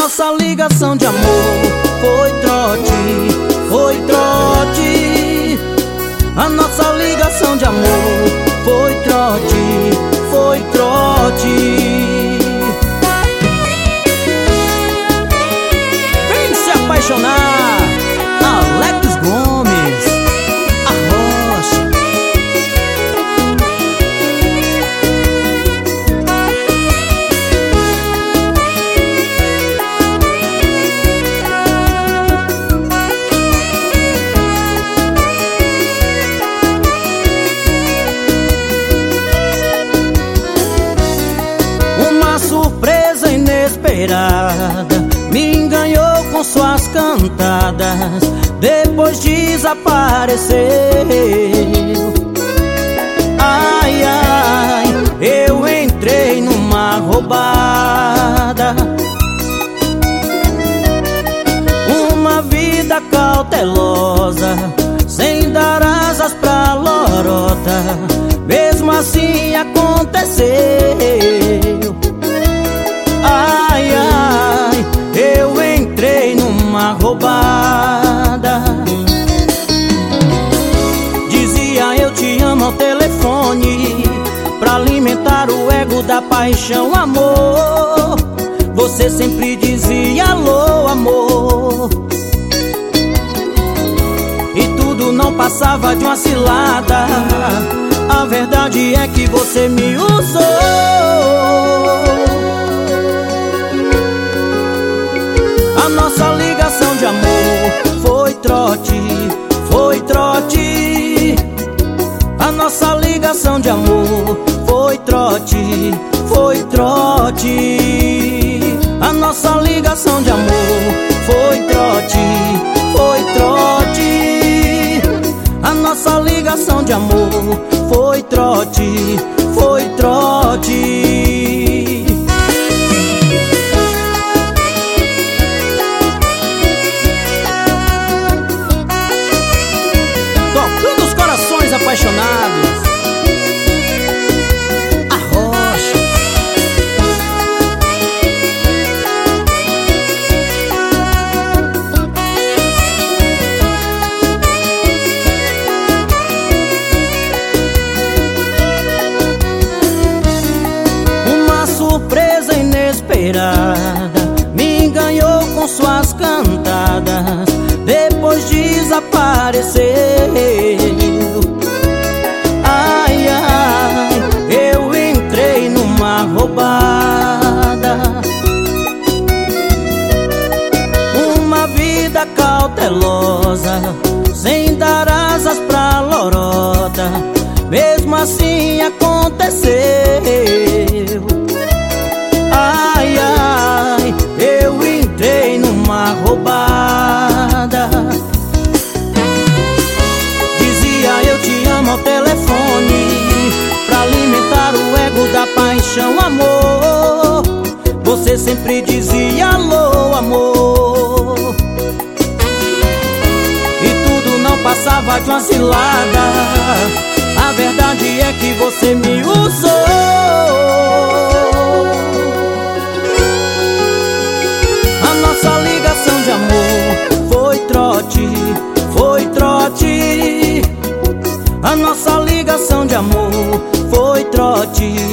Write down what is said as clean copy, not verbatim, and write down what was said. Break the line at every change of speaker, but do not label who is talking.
nossa ligação de amor foi trote, foi trote. A nossa ligação de amor foi trote, foi trote. Vem se apaixonar, Alex Gomes, a Rocha. Uma surpresa inesperada me enganou com suas cantadas, depois desapareceu. Ai, ai, eu entrei numa roubada, uma vida cautelosa, sem dar asas pra lorota. Mesmo assim aconteceu. Ai, ai, eu entrei numa roubada. Dizia eu te amo ao telefone, pra alimentar o ego da paixão, amor. Você sempre dizia alô, amor, e tudo não passava de uma cilada. A verdade é que você me usou. A nossa ligação de amor foi trote, foi trote. A nossa ligação de amor foi trote, foi trote. A nossa ligação de amor foi trote, foi trote. A nossa ligação de amor foi trote, foi trote. Tocando os corações apaixonados, a Rocha. Uma surpresa inesperada me enganou com suas cantadas, depois desapareceu. Ai, ai, eu entrei numa roubada, uma vida cautelosa, sem dar asas pra lorota. Mesmo assim aconteceu. Ai, ai, eu entrei numa roubada. Dizia eu te amo ao telefone, pra alimentar o ego da paixão, amor. Você sempre dizia alô, amor, e tudo não passava de uma cilada. A verdade é que você me usou. A nossa ligação de amor foi trote, foi trote. A nossa ligação de amor foi trote,